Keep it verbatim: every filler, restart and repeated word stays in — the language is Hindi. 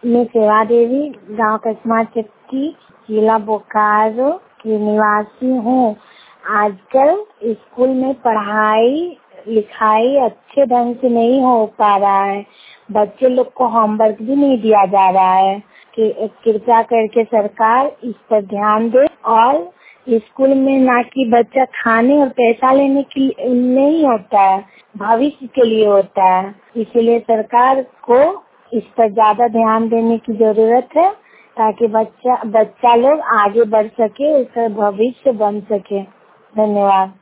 मैं सेवा देवी गांव कस्मा चक्की जिला बोकारो की निवासी हूँ। आजकल स्कूल में पढ़ाई लिखाई अच्छे ढंग से नहीं हो पा रहा है। बच्चे लोग को होमवर्क भी नहीं दिया जा रहा है कि कृपया करके सरकार इस पर ध्यान दे और स्कूल में ना कि बच्चा खाने और पैसा लेने के लिए नहीं होता है, भविष्य के लिए होता है। इसलिए सरकार को इस पर ज्यादा ध्यान देने की जरूरत है ताकि बच्चा बच्चा लोग आगे बढ़ सके, उसका भविष्य बन सके। धन्यवाद।